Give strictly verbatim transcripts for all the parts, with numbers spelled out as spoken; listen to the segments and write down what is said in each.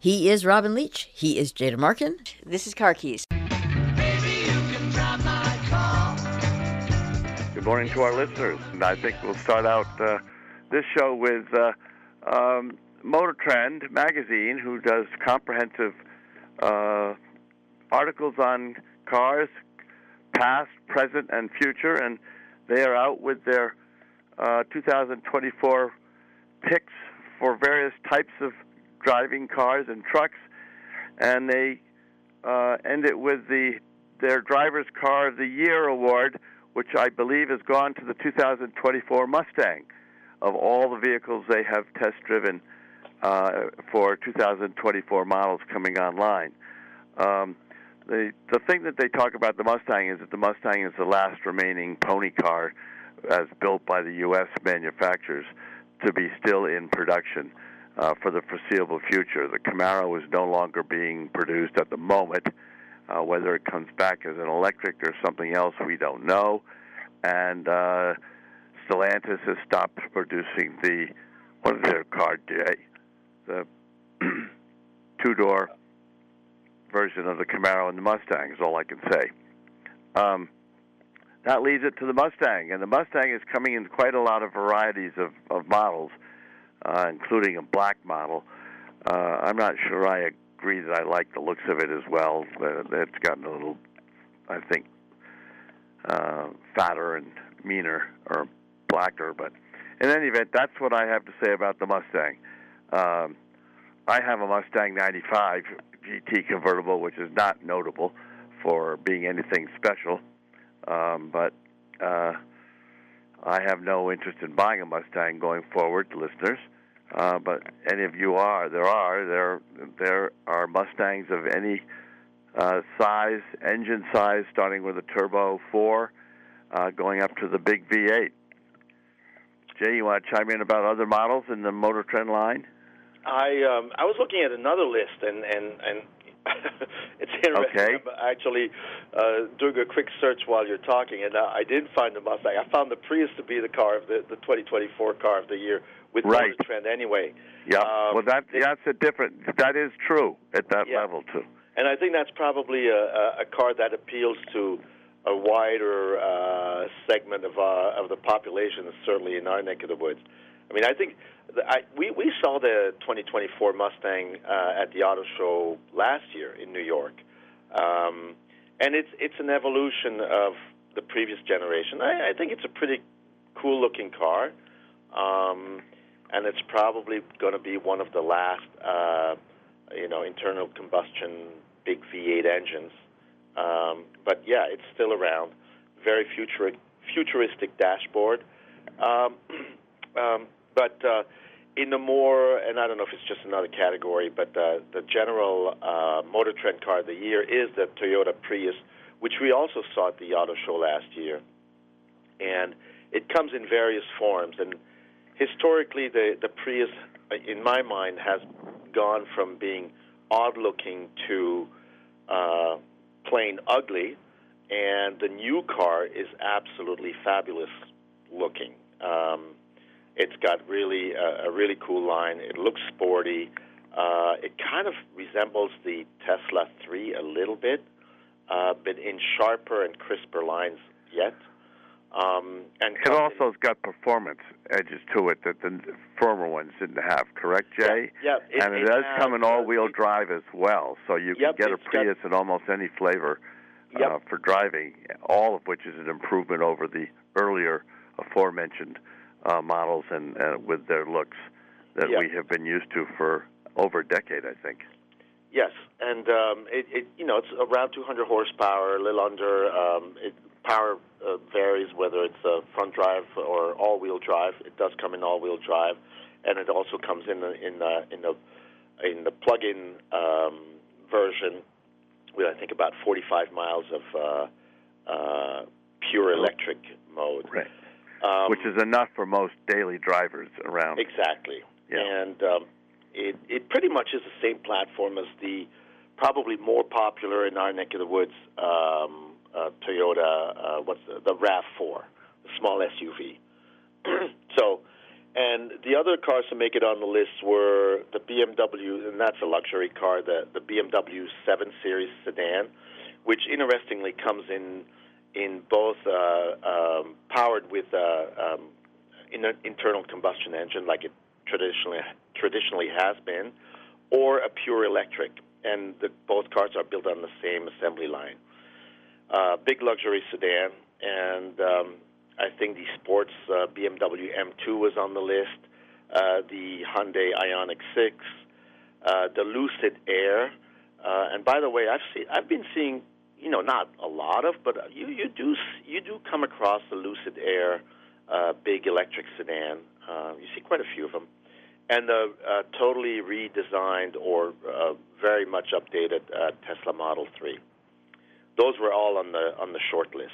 He is Robin Leach. He is Jada Markin. This is Car Keys. Good morning to our listeners. And I think we'll start out uh, this show with uh, um, Motor Trend magazine, who does comprehensive uh, articles on cars, past, present, and future. And they are out with their uh, two thousand twenty-four picks for various types of driving cars and trucks. And they uh, end it with the their Driver's Car of the Year award, which I believe has gone to the two thousand twenty-four Mustang, of all the vehicles they have test-driven uh, for two thousand twenty-four models coming online. Um, the the thing that they talk about the Mustang is that the Mustang is the last remaining pony car as built by the U S manufacturers to be still in production uh, for the foreseeable future. The Camaro is no longer being produced at the moment. Uh, whether it comes back as an electric or something else, we don't know. And uh, Stellantis has stopped producing the, what is their car, Jay? The two-door version of the Camaro and the Mustang is all I can say. Um, that leads it to the Mustang. And the Mustang is coming in quite a lot of varieties of, of models, uh, including a black model. Uh, I'm not sure I agree that I like the looks of it as well. Uh, it's gotten a little, I think, uh, fatter and meaner or blacker. But in any event, that's what I have to say about the Mustang. Um, I have a Mustang ninety-five G T convertible, which is not notable for being anything special. Um, but uh, I have no interest in buying a Mustang going forward, listeners. Uh, but any of you are, there are, there there are Mustangs of any uh, size, engine size, starting with a Turbo four, uh, going up to the big V eight. Jay, you want to chime in about other models in the Motor Trend line? I um, I was looking at another list, and, and, and it's interesting. Okay. I'm actually uh, doing a quick search while you're talking, and uh, I didn't find the Mustang. I found the Prius to be the car of the, the twenty twenty-four car of the year with right. Motor Trend anyway. Yeah, um, well, that, it, that's a different, that is true at that yeah. level, too. And I think that's probably a, a, a car that appeals to a wider uh, segment of uh, of the population, certainly in our neck of the woods. I mean, I think the, I, we we saw the twenty twenty-four Mustang uh, at the auto show last year in New York, um, and it's it's an evolution of the previous generation. I, I think it's a pretty cool looking car, um, and it's probably going to be one of the last, uh, you know, internal combustion big V eight engines. Um, but yeah, it's still around. Very futuri- futuristic dashboard. Um, um, but uh, in the more, and I don't know if it's just another category, but uh, the general uh, Motor Trend car of the year is the Toyota Prius, which we also saw at the auto show last year. And it comes in various forms. And historically, the, the Prius, in my mind, has gone from being odd-looking to uh, plain ugly, and the new car is absolutely fabulous looking. Um, it's got really uh, a really cool line. It looks sporty. Uh, it kind of resembles the Tesla three a little bit, uh, but in sharper and crisper lines yet. Um, and it also has got performance edges to it that the firmer ones didn't have, correct, Jay? Yeah. yeah and it, it does has, come in all-wheel drive as well, so you yep, can get a Prius got, in almost any flavor uh, yep. for driving, all of which is an improvement over the earlier aforementioned uh, models and uh, with their looks that yep. we have been used to for over a decade, I think. Yes, and um, it, it you know it's around two hundred horsepower, a little under. Um, it, power uh, varies whether it's a front drive or all-wheel drive. It does come in all-wheel drive, and it also comes in the, in the in the in the plug-in um, version with I think about forty-five miles of uh, uh, pure electric mode, right? Um, Which is enough for most daily drivers around. Exactly, yeah. and um, it it pretty much is the same platform as the probably more popular in our neck of the woods. Um, Uh, Toyota, uh, what's the, the RAV four, the small S U V. So, And the other cars to make it on the list were the B M W, and that's a luxury car, the, the B M W seven Series sedan, which interestingly comes in in both uh, um, powered with uh, um, in an internal combustion engine, like it traditionally traditionally has been, or a pure electric. And the, both cars are built on the same assembly line. Uh, big luxury sedan, and um, I think the sports uh, B M W M two was on the list, uh, the Hyundai Ioniq six, uh, the Lucid Air, uh, and by the way, I've seen I've been seeing, you know, not a lot of, but you you do you do come across the Lucid Air uh, big electric sedan. Uh, you see quite a few of them, and the uh, totally redesigned or uh, very much updated uh, Tesla Model three. Those were all on the on the short list.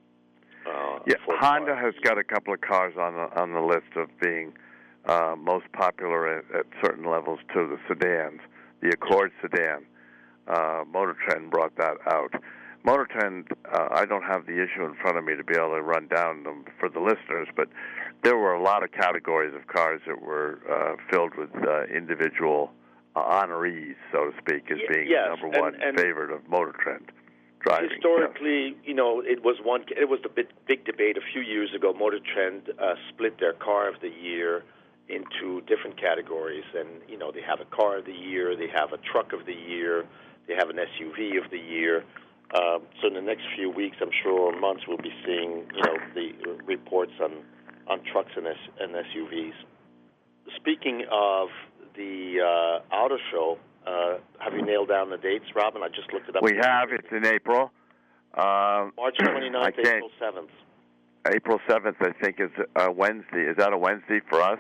Uh, yeah, Honda has got a couple of cars on the on the list of being uh, most popular at, at certain levels to the sedans. The Accord sedan, uh, Motor Trend brought that out. Motor Trend, uh, I don't have the issue in front of me to be able to run down them for the listeners, but there were a lot of categories of cars that were uh, filled with uh, individual uh, honorees, so to speak, as being yes, number one and, and favorite of Motor Trend. Driving, historically, yes. you know, it was one. It was the big, big debate a few years ago. Motor Trend uh, split their car of the year into different categories, and you know, they have a car of the year, they have a truck of the year, they have an S U V of the year. Um, so in the next few weeks, I'm sure, or months, we'll be seeing, you know, the reports on on trucks and, S, and S U Vs. Speaking of the uh, auto show. Uh, have you nailed down the dates, Robin? I just looked it up. We have. It's in April. Uh, March twenty-ninth, April seventh. April seventh, I think, is a Wednesday. Is that a Wednesday for us?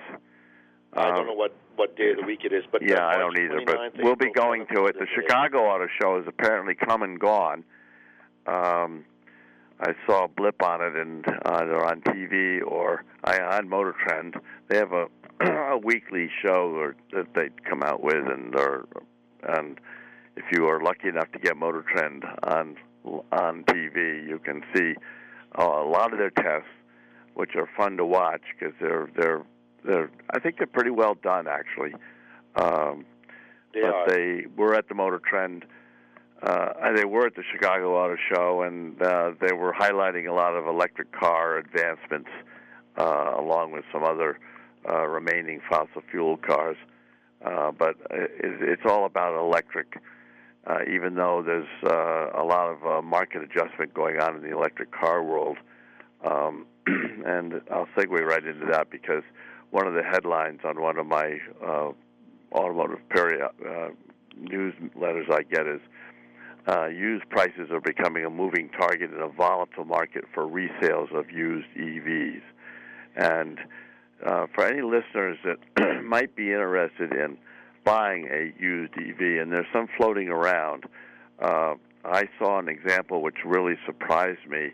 I um, don't know what, what day of the week it is, but yeah, uh, I don't either. But April we'll be going to it. The Chicago day. Auto Show is apparently come and gone. Um, I saw a blip on it, and uh, they're on T V or on Motor Trend. They have a, a weekly show or, that they come out with, and they're And if you are lucky enough to get Motor Trend on on T V, you can see uh, a lot of their tests, which are fun to watch because they're they're they're I think they're pretty well done actually. Um, they but are. they were at the Motor Trend. Uh, they were at the Chicago Auto Show, and uh, they were highlighting a lot of electric car advancements, uh, along with some other uh, remaining fossil fuel cars. Uh, but it, it's all about electric, uh, even though there's uh, a lot of uh, market adjustment going on in the electric car world. Um, and I'll segue right into that because one of the headlines on one of my uh, automotive period, uh, newsletters I get is, uh, used prices are becoming a moving target in a volatile market for resales of used E Vs. And Uh, for any listeners that might be interested in buying a used E V, and there's some floating around, uh, I saw an example which really surprised me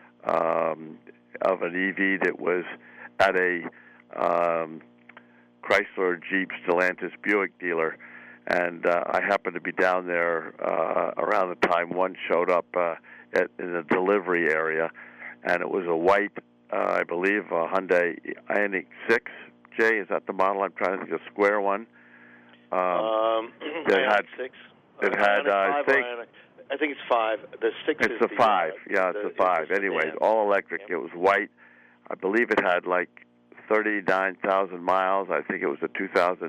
um, of an E V that was at a um, Chrysler, Jeep, Stellantis, Buick dealer, and uh, I happened to be down there uh, around the time one showed up uh, at, in the delivery area, and it was a white Uh, I believe a Hyundai Ioniq six. Jay, is that the model? I'm trying to think of the square one. Um, um, that had six. It had, uh, I think, I think it's five. The six. It's is the, the five. Uh, yeah, it's the, the five. It's Anyways, sedan. all electric. Yep. It was white. I believe it had like thirty-nine thousand miles. I think it was a two thousand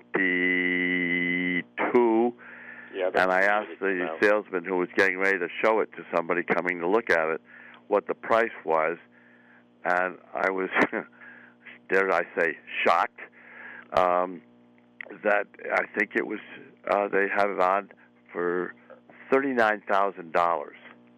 twenty-two. Yeah. And I asked the out. salesman who was getting ready to show it to somebody coming to look at it what the price was. And I was, dare I say, shocked um, that I think it was, uh, they had it on for thirty-nine thousand dollars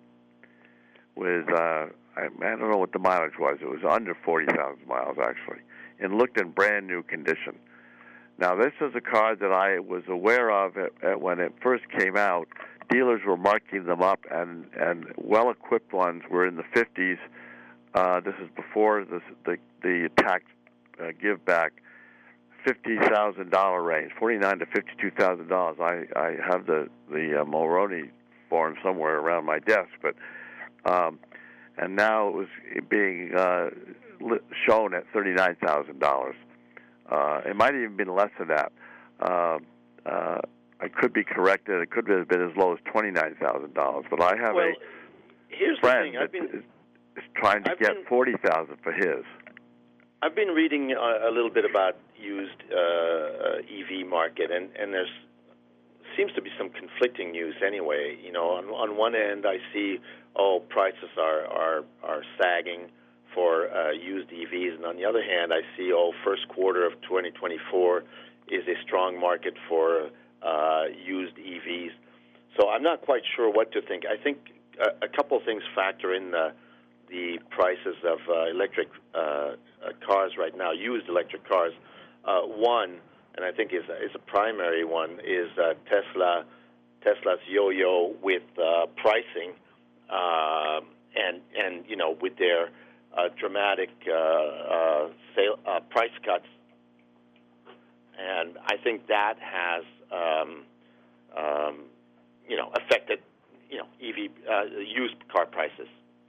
with, uh, I, I don't know what the mileage was. It was under forty thousand miles, actually, and looked in brand new condition. Now, this is a car that I was aware of at, at when it first came out. Dealers were marking them up, and, and well-equipped ones were in the fifties. Uh, this is before this, the the tax uh, give back, fifty thousand dollar range, forty nine to fifty two thousand dollars. I I have the the uh, Mulroney form somewhere around my desk, but um, and now it was being uh, shown at thirty nine thousand dollars. Uh, it might have even been less than that. Uh, uh, I could be corrected. It could have been as low as twenty-nine thousand dollars. But I have well, a here's friend the thing. I've that been, is, is trying to I've get been, forty thousand dollars for his. I've been reading a, a little bit about used uh, E V market, and, and there's seems to be some conflicting news anyway. You know, on, on one end, I see, oh, prices are, are, are sagging for uh, used E Vs, and on the other hand, I see, oh, first quarter of twenty twenty-four is a strong market for uh, used E Vs. So I'm not quite sure what to think. I think a, a couple of things factor in the, the prices of uh, electric uh, uh, cars right now, used electric cars. Uh, one, and I think is is a primary one, is uh, Tesla, Tesla's yo-yo with uh, pricing, uh, and and you know with their uh, dramatic uh, uh, sale uh, price cuts, and I think that has um, um, you know affected you know E V uh, used car prices.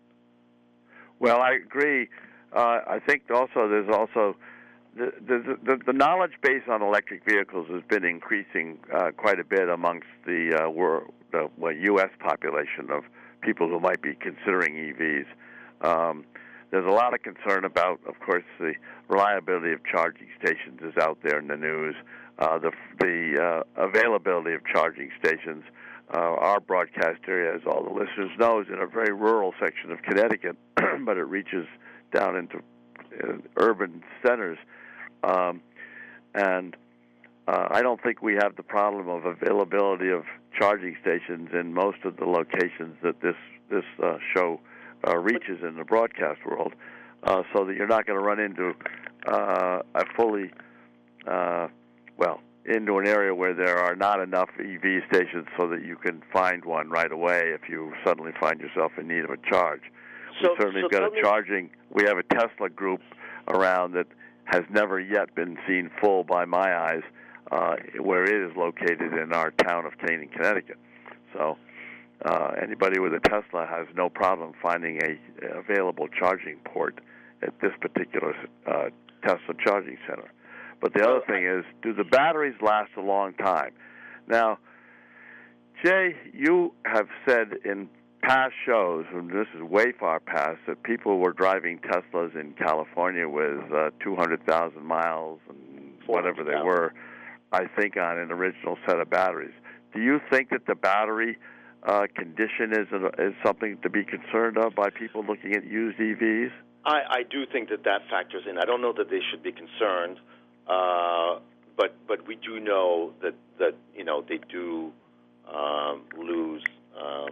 Well, I agree. Uh, I think also there's also the, the the the knowledge base on electric vehicles has been increasing uh, quite a bit amongst the uh, world, the well, U S population of people who might be considering E Vs. Um, there's a lot of concern about, of course, the reliability of charging stations is out there in the news. Uh, the the uh, availability of charging stations. Uh, our broadcast area, as all the listeners know, is in a very rural section of Connecticut, but it reaches down into uh, urban centers. Um, and uh, I don't think we have the problem of availability of charging stations in most of the locations that this this uh, show uh, reaches in the broadcast world, uh, so that you're not going to run into uh, a fully, uh, well, into an area where there are not enough E V stations so that you can find one right away if you suddenly find yourself in need of a charge. So, we certainly so got a me... charging. We have a Tesla group around that has never yet been seen full by my eyes, uh, where it is located in our town of Canaan, Connecticut. So uh, anybody with a Tesla has no problem finding a available charging port at this particular uh, Tesla charging center. But the other thing is, do the batteries last a long time? Now, Jay, you have said in past shows, and this is way far past, that people were driving Teslas in California with uh, two hundred thousand miles and whatever they were, I think, on an original set of batteries. Do you think that the battery uh, condition is, a, is something to be concerned of by people looking at used E Vs? I, I do think that that factors in. I don't know that they should be concerned. Uh, but but we do know that, that you know they do um, lose um,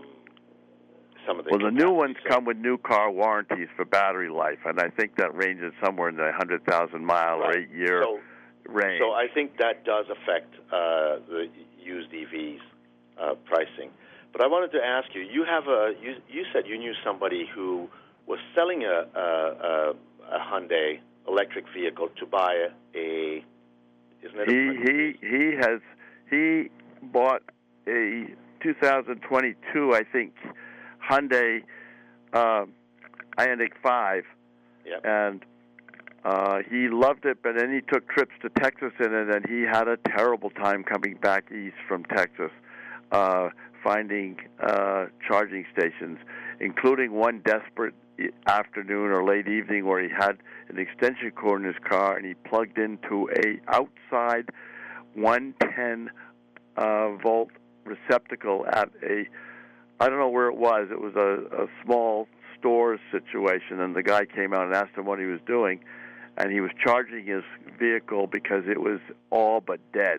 some of the. Well, the new ones come with new car warranties for battery life, and I think that ranges somewhere in the hundred thousand mile right. or eight year so, range. So I think that does affect uh, the used E Vs uh, pricing. But I wanted to ask you: you have a you, you said you knew somebody who was selling a a, a, a Hyundai electric vehicle to buy a, isn't it? He he he has he bought a two thousand twenty-two, I think, Hyundai uh, Ioniq five, yep. and uh, he loved it. But then he took trips to Texas in it, and he had a terrible time coming back east from Texas, uh, finding uh, charging stations, including one desperate afternoon or late evening where he had an extension cord in his car and he plugged into a outside one ten uh, volt receptacle at a, I don't know where it was, it was a, a small store situation, and the guy came out and asked him what he was doing, and he was charging his vehicle because it was all but dead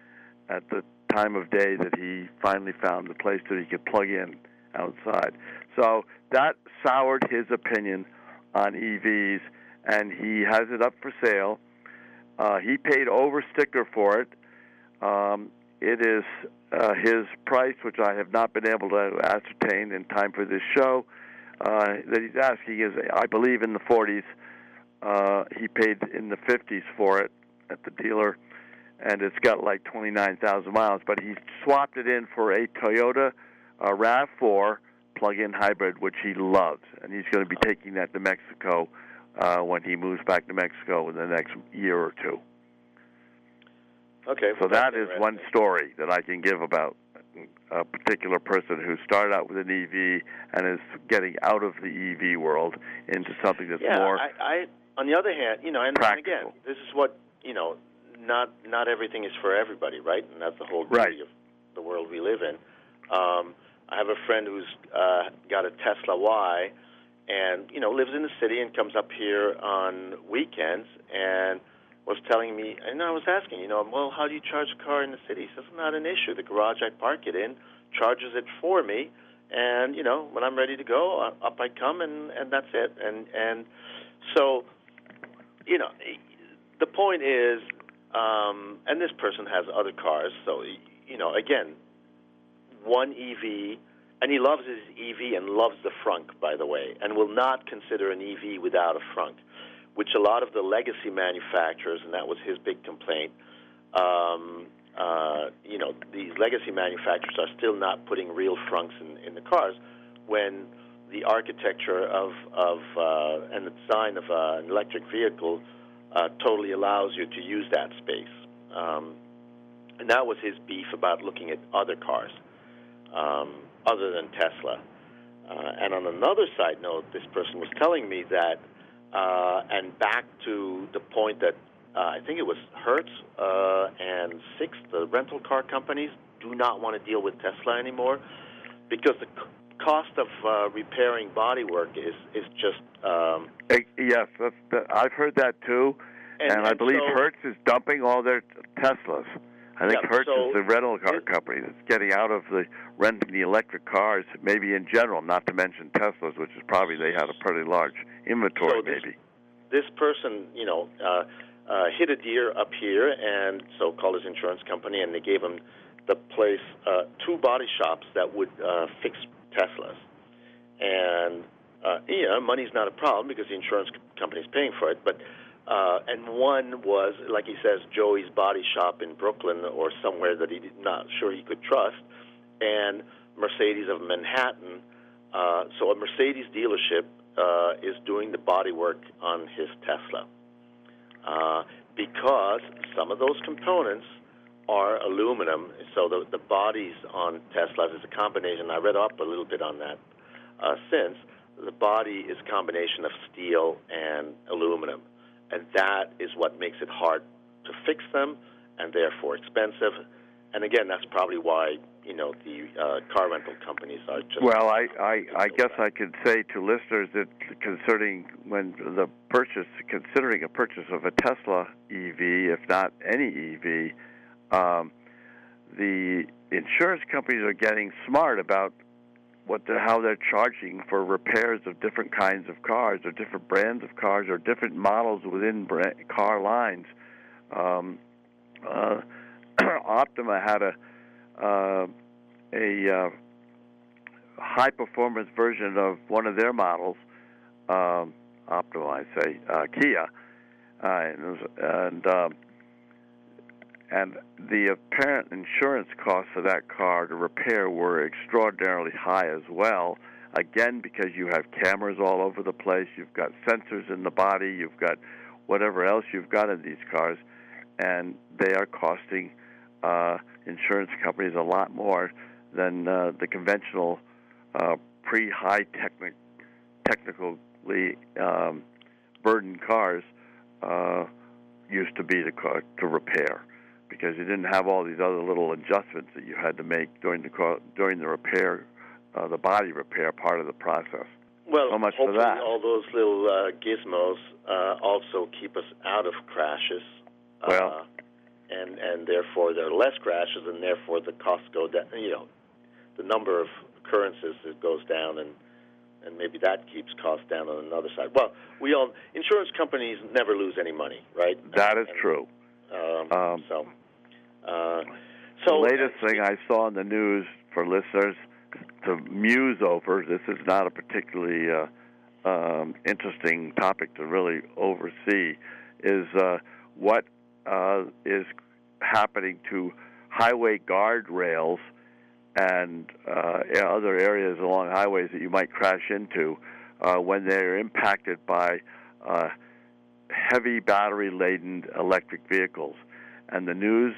at the time of day that he finally found the place that he could plug in outside. So that soured his opinion on E Vs, and he has it up for sale. Uh, he paid over sticker for it. Um, it is uh, his price, which I have not been able to ascertain in time for this show, uh, that he's asking is, I believe, in the forties. Uh, he paid in the fifties for it at the dealer, and it's got like twenty-nine thousand miles. But he swapped it in for a Toyota uh, RAV four plug-in hybrid, which he loves, and he's going to be taking that to Mexico uh, when he moves back to Mexico in the next year or two. Okay. So well, that is one story that I can give about a particular person who started out with an E V and is getting out of the E V world into something that's yeah, more I, I, on the other hand, you know, and, and again, this is what, you know, not not everything is for everybody, right? And that's the whole beauty right. of the world we live in. Um, I have a friend who's uh, got a Tesla Y and, you know, lives in the city and comes up here on weekends and was telling me, and I was asking, you know, well, how do you charge a car in the city? He says, not an issue. The garage I park it in charges it for me, and, you know, when I'm ready to go, up I come, and, and that's it. And, and so, you know, the point is, um, and this person has other cars, so, you know, again, one E V, and he loves his E V and loves the frunk, by the way, and will not consider an E V without a frunk, which a lot of the legacy manufacturers, and that was his big complaint, um, uh, you know, these legacy manufacturers are still not putting real frunks in, in the cars when the architecture of, of uh, and the design of uh, an electric vehicle uh, totally allows you to use that space. Um, and that was his beef about looking at other cars um, other than Tesla. Uh, and on another side note, this person was telling me that Uh, and back to the point that uh, I think it was Hertz uh, and Sixt, the rental car companies, do not want to deal with Tesla anymore because the c- cost of uh, repairing bodywork is is just. Um, yes, that's, that, I've heard that too, and, and I and believe so, Hertz is dumping all their Teslas. I think yeah, Hertz so is the rental car it, company that's getting out of the renting the electric cars, maybe in general, not to mention Teslas, which is probably they had a pretty large inventory, so this, maybe. This person, you know, uh, uh, hit a deer up here, and so called his insurance company, and they gave him the place, uh, two body shops that would uh, fix Teslas. And, uh, yeah, money's not a problem because the insurance company's paying for it, but Uh, and one was, like he says, Joey's Body Shop in Brooklyn or somewhere that he's not sure he could trust, and Mercedes of Manhattan. Uh, so a Mercedes dealership uh, is doing the body work on his Tesla uh, because some of those components are aluminum. So the, the bodies on Teslas is a combination. I read up a little bit on that uh, since. The body is a combination of steel and aluminum. And that is what makes it hard to fix them and therefore expensive. And again, that's probably why, you know, the uh, car rental companies are just... Well, I, I, I guess I could say to listeners that concerning when the purchase, considering a purchase of a Tesla E V, if not any E V, um, the insurance companies are getting smart about what the, how they're charging for repairs of different kinds of cars or different brands of cars or different models within brand, car lines. Um, uh, Optima had a uh, a uh, high-performance version of one of their models, um, Optima, I say, uh, Kia, uh, and, it was, and um, and the apparent insurance costs of that car to repair were extraordinarily high as well, again, because you have cameras all over the place, you've got sensors in the body, you've got whatever else you've got in these cars, and they are costing uh, insurance companies a lot more than uh, the conventional uh, pre-high techni- technically um, burdened cars uh, used to be to, car- to repair. Because you didn't have all these other little adjustments that you had to make during the during the repair, uh, the body repair part of the process. Well, so much for hopefully that. all those little uh, gizmos uh, also keep us out of crashes. Well, uh, and and therefore there are less crashes, and therefore the costs go down. You know, the number of occurrences it goes down, and and maybe that keeps costs down on another side. Well, we all insurance companies never lose any money, right? That and, is and, true. Um, um, so, uh, so the latest uh, thing I saw in the news for listeners to muse over, this is not a particularly uh, um, interesting topic to really oversee, is uh, what uh, is happening to highway guardrails and uh, other areas along highways that you might crash into uh, when they're impacted by uh, heavy battery-laden electric vehicles. And the news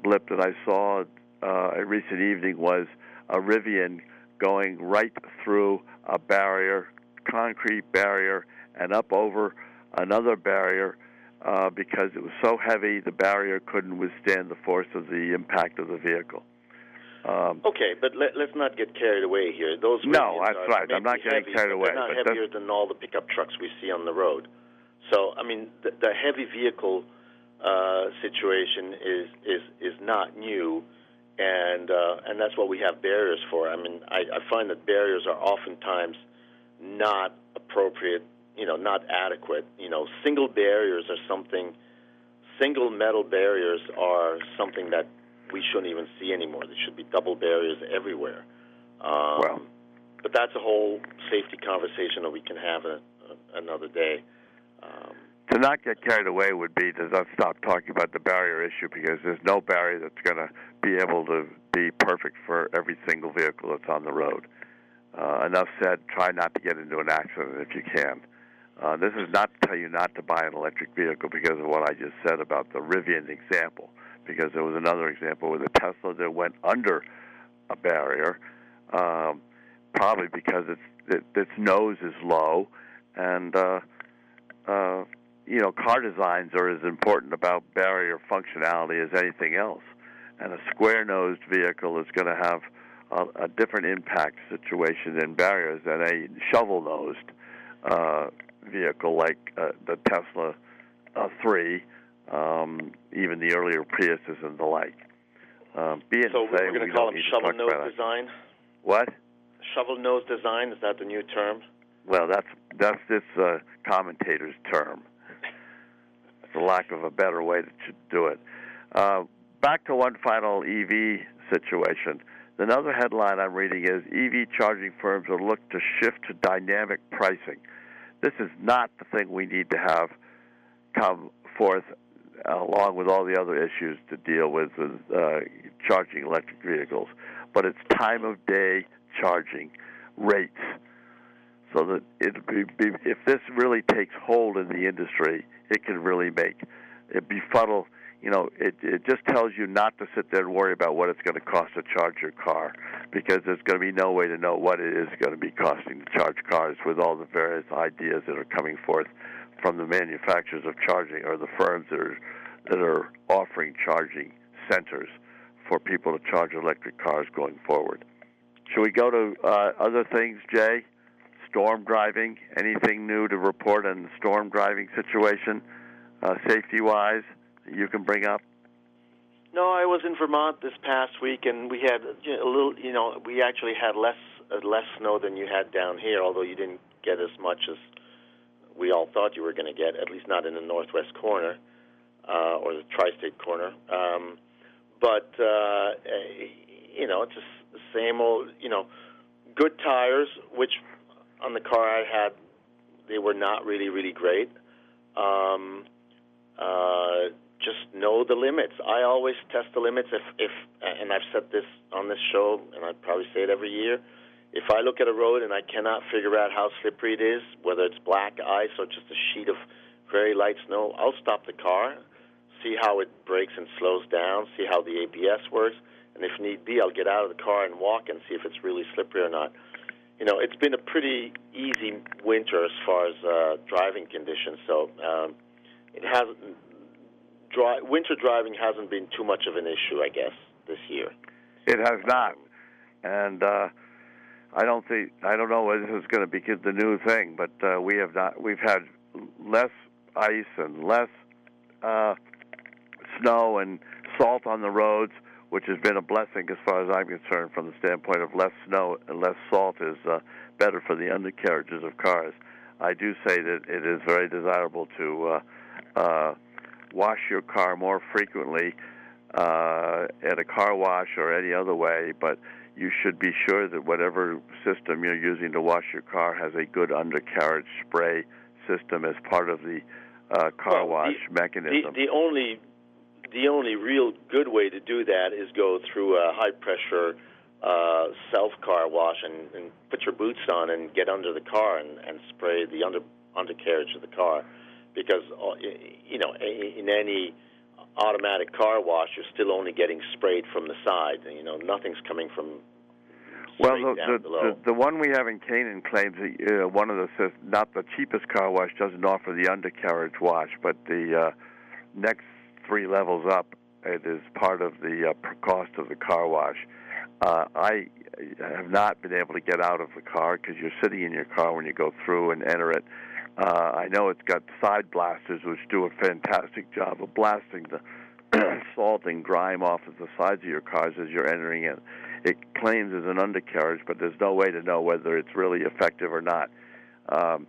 blip that I saw uh, a recent evening was a Rivian going right through a barrier, concrete barrier, and up over another barrier uh, because it was so heavy the barrier couldn't withstand the force of the impact of the vehicle. Um, okay, but let, let's not get carried away here. Those no, that's are right. I'm not getting heavy, carried away. They're not but heavier than all the pickup trucks we see on the road. So, I mean, the, the heavy vehicle uh, situation is, is is not new, and uh, and that's what we have barriers for. I mean, I, I find that barriers are oftentimes not appropriate, you know, not adequate. You know, single barriers are something. Single metal barriers are something that we shouldn't even see anymore. There should be double barriers everywhere. Um, well, but that's a whole safety conversation that we can have a, a, another day. Um, to not get carried away would be to not stop talking about the barrier issue, because there's no barrier that's going to be able to be perfect for every single vehicle that's on the road. Uh, enough said, try not to get into an accident if you can. Uh, this is not to tell you not to buy an electric vehicle because of what I just said about the Rivian example, because there was another example with a Tesla that went under a barrier, um, probably because it's, it, its nose is low, and uh, uh, you know, car designs are as important about barrier functionality as anything else, and a square-nosed vehicle is going to have a, a different impact situation in barriers than a shovel-nosed uh, vehicle like uh, the Tesla uh, three, um, even the earlier Priuses and the like. Um, be it so say, we're going we to call don't them need to talk shovel-nose about it. design? What? Shovel-nose design, is that the new term? Well, that's that's this uh, commentator's term. For lack of a better way to do it. Uh, back to one final E V situation. Another headline I'm reading is E V charging firms will look to shift to dynamic pricing. This is not the thing we need to have come forth uh, along with all the other issues to deal with uh, charging electric vehicles, but it's time of day charging rates. So that it be, be, if this really takes hold in the industry, it can really make it befuddle. You know, it it just tells you not to sit there and worry about what it's going to cost to charge your car, because there's going to be no way to know what it is going to be costing to charge cars with all the various ideas that are coming forth from the manufacturers of charging, or the firms that are that are offering charging centers for people to charge electric cars going forward. Should we go to uh, other things, Jay? Storm driving, anything new to report on the storm driving situation, uh, safety-wise, that you can bring up? No, I was in Vermont this past week, and we had you know, a little. You know, we actually had less uh, less snow than you had down here, although you didn't get as much as we all thought you were going to get. At least not in the northwest corner uh, or the tri-state corner. Um, but uh, you know, it's just the same old. You know, good tires, which on the car I had, they were not really, really great. Um, uh, just know the limits. I always test the limits. If, if, and I've said this on this show, and I probably say it every year. If I look at a road and I cannot figure out how slippery it is, whether it's black ice or just a sheet of very light snow, I'll stop the car, see how it brakes and slows down, see how the A B S works, and if need be, I'll get out of the car and walk and see if it's really slippery or not. You know, it's been a pretty easy winter as far as uh, driving conditions, so um, it hasn't. Dry, winter driving hasn't been too much of an issue, I guess, this year. It has not, and uh, I don't think I don't know whether this is going to be the new thing, but uh, we have not. We've had less ice and less uh, snow and salt on the roads, which has been a blessing as far as I'm concerned, from the standpoint of less snow and less salt is uh, better for the undercarriages of cars. I do say that it is very desirable to uh, uh, wash your car more frequently uh, at a car wash or any other way, but you should be sure that whatever system you're using to wash your car has a good undercarriage spray system as part of the uh, car well, wash the, mechanism. The, the only The only real good way to do that is go through a high-pressure uh, self-car wash and, and put your boots on and get under the car and, and spray the under undercarriage of the car, because you know in any automatic car wash, you're still only getting sprayed from the side. You know, nothing's coming from well, straight the, down the, below. the the one we have in Canaan claims that uh, one of the says not the cheapest car wash doesn't offer the undercarriage wash, but the uh, next three levels up, it is part of the uh, cost of the car wash. Uh, I have not been able to get out of the car because you're sitting in your car when you go through and enter it. Uh, I know it's got side blasters which do a fantastic job of blasting the salt and grime off of the sides of your cars as you're entering it. It claims as an undercarriage, but there's no way to know whether it's really effective or not. Um,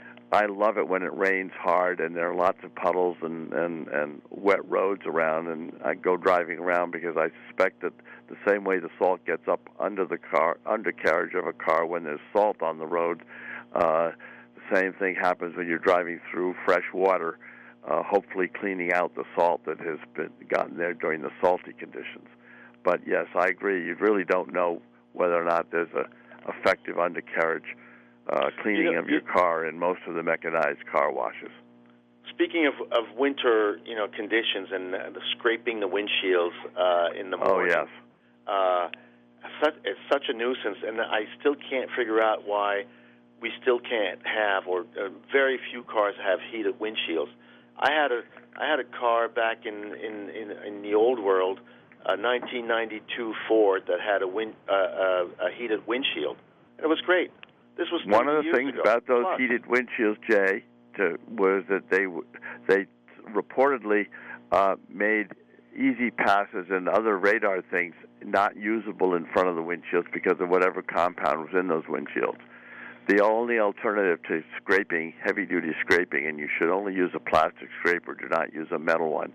I love it when it rains hard and there are lots of puddles and, and, and wet roads around, and I go driving around because I suspect that the same way the salt gets up under the car undercarriage of a car when there's salt on the road, uh, the same thing happens when you're driving through fresh water, uh, hopefully cleaning out the salt that has been gotten there during the salty conditions. But yes, I agree. You really don't know whether or not there's a effective undercarriage uh, cleaning you know, of your car in most of the mechanized car washes. Speaking of, of winter, you know, conditions and uh, the scraping the windshields uh, in the morning. Oh yes. Uh, such, it's such a nuisance, and I still can't figure out why we still can't have, or uh, very few cars have heated windshields. I had a I had a car back in in, in, in the old world, a nineteen ninety-two Ford that had a, wind, uh, uh, a heated windshield, and it was great. This was one of the things ago. about those Plus. heated windshields, Jay, to, was that they they reportedly uh, made easy passes and other radar things not usable in front of the windshields because of whatever compound was in those windshields. The only alternative to scraping, heavy-duty scraping, and you should only use a plastic scraper, do not use a metal one.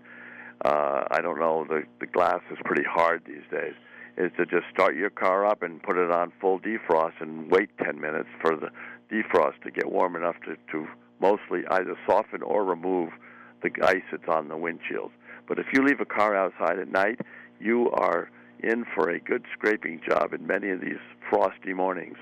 Uh, I don't know, the, the glass is pretty hard these days, is to just start your car up and put it on full defrost and wait ten minutes for the defrost to get warm enough to, to mostly either soften or remove the ice that's on the windshield. But if you leave a car outside at night, you are in for a good scraping job in many of these frosty mornings.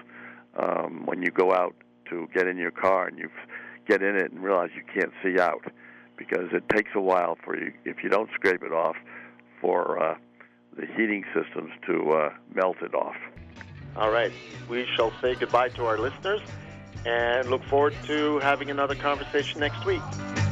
Um, when you go out to get in your car and you get in it and realize you can't see out, because it takes a while for you, if you don't scrape it off, for uh, the heating systems to uh, melt it off. All right. We shall say goodbye to our listeners and look forward to having another conversation next week.